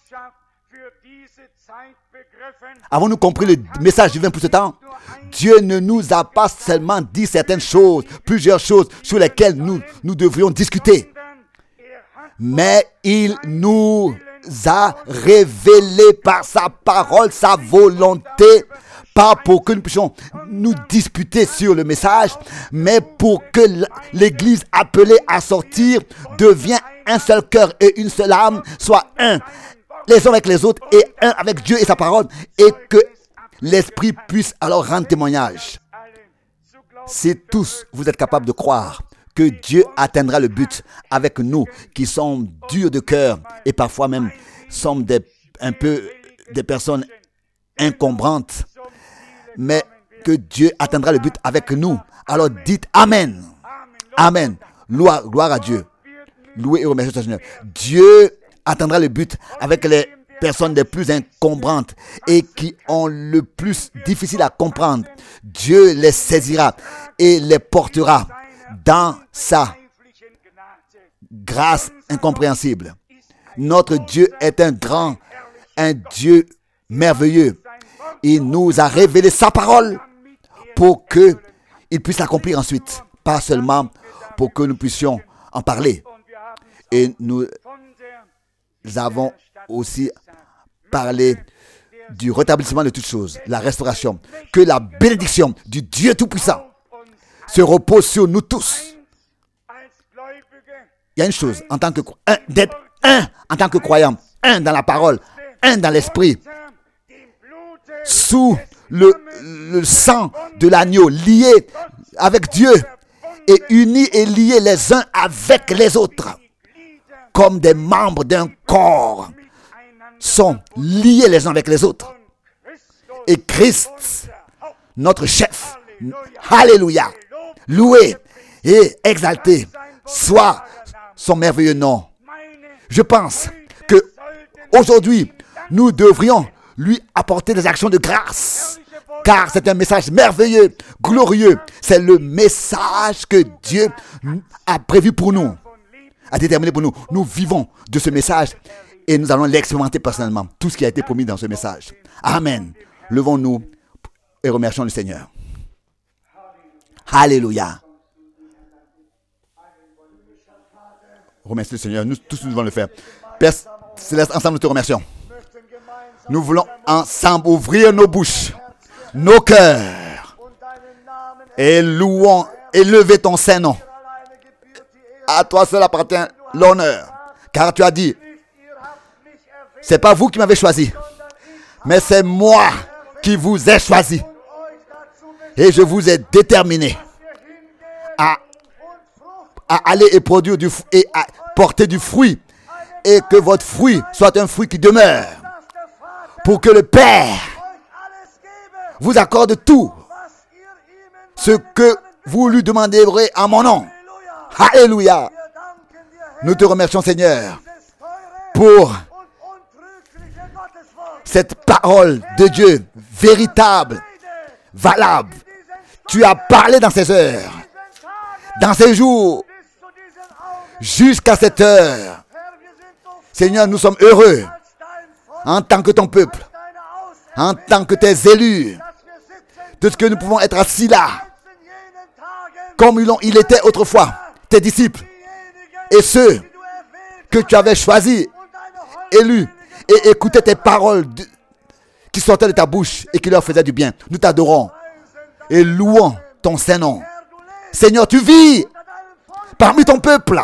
A: Avons-nous compris le message divin pour ce temps? Dieu ne nous a pas seulement dit certaines choses, plusieurs choses sur lesquelles nous devrions discuter, mais il nous a révélé par sa parole, sa volonté, pas pour que nous puissions nous disputer sur le message, mais pour que l'Église appelée à sortir devienne un seul cœur et une seule âme, soit un, les uns avec les autres et un avec Dieu et sa parole, et que l'Esprit puisse alors rendre témoignage. Si tous vous êtes capables de croire que Dieu atteindra le but avec nous qui sommes durs de cœur et parfois même sommes un peu des personnes encombrantes, mais que Dieu atteindra le but avec nous, alors dites Amen. Amen. Gloire à Dieu. Louez et remerciez le Seigneur. Dieu atteindra le but avec personnes les plus encombrantes et qui ont le plus difficile à comprendre, Dieu les saisira et les portera dans sa grâce incompréhensible. Notre Dieu est un Dieu merveilleux. Il nous a révélé sa parole pour qu'il puisse l'accomplir ensuite, pas seulement pour que nous puissions en parler. Et nous avons aussi parlé du rétablissement de toutes choses, la restauration. Que la bénédiction du Dieu Tout-Puissant se repose sur nous tous. Il y a une chose, d'être un en tant que croyant, un dans la parole, un dans l'esprit, sous le sang de l'agneau, lié avec Dieu et unis et liés les uns avec les autres, comme des membres d'un corps, sont liés les uns avec les autres. Et Christ, notre chef, alléluia, loué et exalté, soit son merveilleux nom. Je pense que aujourd'hui, nous devrions lui apporter des actions de grâce, car c'est un message merveilleux, glorieux. C'est le message que Dieu a prévu pour nous, a déterminé pour nous. Nous vivons de ce message et nous allons l'expérimenter personnellement, tout ce qui a été promis dans ce message. Amen. Levons-nous et remercions le Seigneur. Alléluia. Remercie le Seigneur. Nous tous, nous devons le faire. Père Céleste, ensemble, nous te remercions. Nous voulons ensemble ouvrir nos bouches, nos cœurs, et louons et lever ton saint nom. À toi seul appartient l'honneur, car tu as dit, c'est pas vous qui m'avez choisi, mais c'est moi qui vous ai choisi. Et je vous ai déterminé à aller et produire et à porter du fruit, et que votre fruit soit un fruit qui demeure, pour que le Père vous accorde tout ce que vous lui demanderez en mon nom. Alléluia. Nous te remercions, Seigneur, pour cette parole de Dieu véritable, valable. Tu as parlé dans ces heures, dans ces jours, jusqu'à cette heure. Seigneur, nous sommes heureux en tant que ton peuple, en tant que tes élus, de ce que nous pouvons être assis là, comme il était autrefois, tes disciples, et ceux que tu avais choisis, élus, et écoutaient tes paroles qui sortaient de ta bouche et qui leur faisaient du bien. Nous t'adorons et louons ton saint nom. Seigneur, tu vis parmi ton peuple.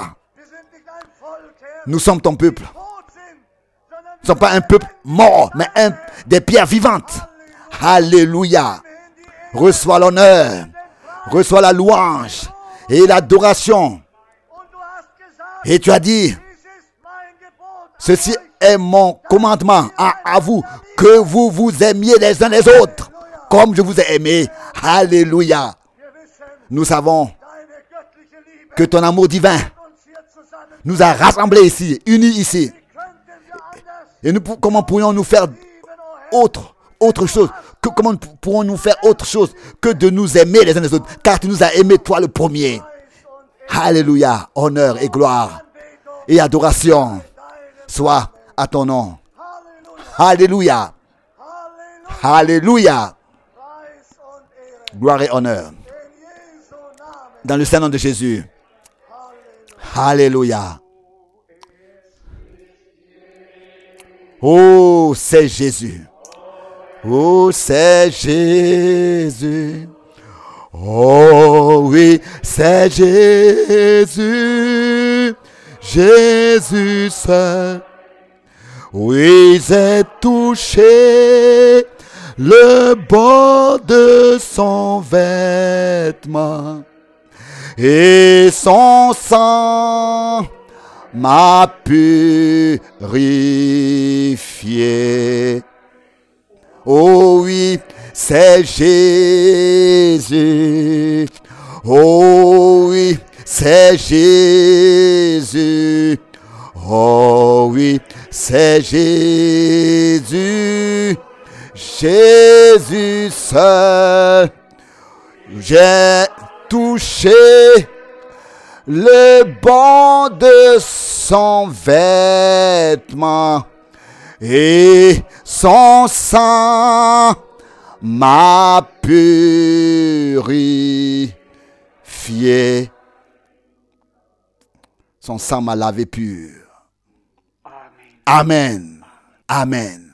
A: Nous sommes ton peuple. Nous ne sommes pas un peuple mort, mais des pierres vivantes. Alléluia. Reçois l'honneur, reçois la louange et l'adoration. Et tu as dit, ceci est mon commandement à vous, que vous vous aimiez les uns les autres, comme je vous ai aimé. Alléluia. Nous savons que ton amour divin nous a rassemblés ici, unis ici. Et comment pourrions-nous faire autre chose? Comment pourrons-nous faire autre chose que de nous aimer les uns les autres? Car tu nous as aimés, toi le premier. Alléluia. Honneur et gloire et adoration soit à ton nom. Alléluia. Alléluia. Gloire et honneur. Dans le saint nom de Jésus. Alléluia. Oh, c'est Jésus. Oh, c'est Jésus. Oh, oui, c'est Jésus. Jésus seul. Oui, j'ai touché le bord de son vêtement. Et son sang m'a purifié. Oh oui, c'est Jésus. Oh oui, c'est Jésus. Oh oui, c'est Jésus, Jésus seul. J'ai touché le bord de son vêtement et son sang m'a purifié. Son sang m'a lavé pur. Amen. Amen.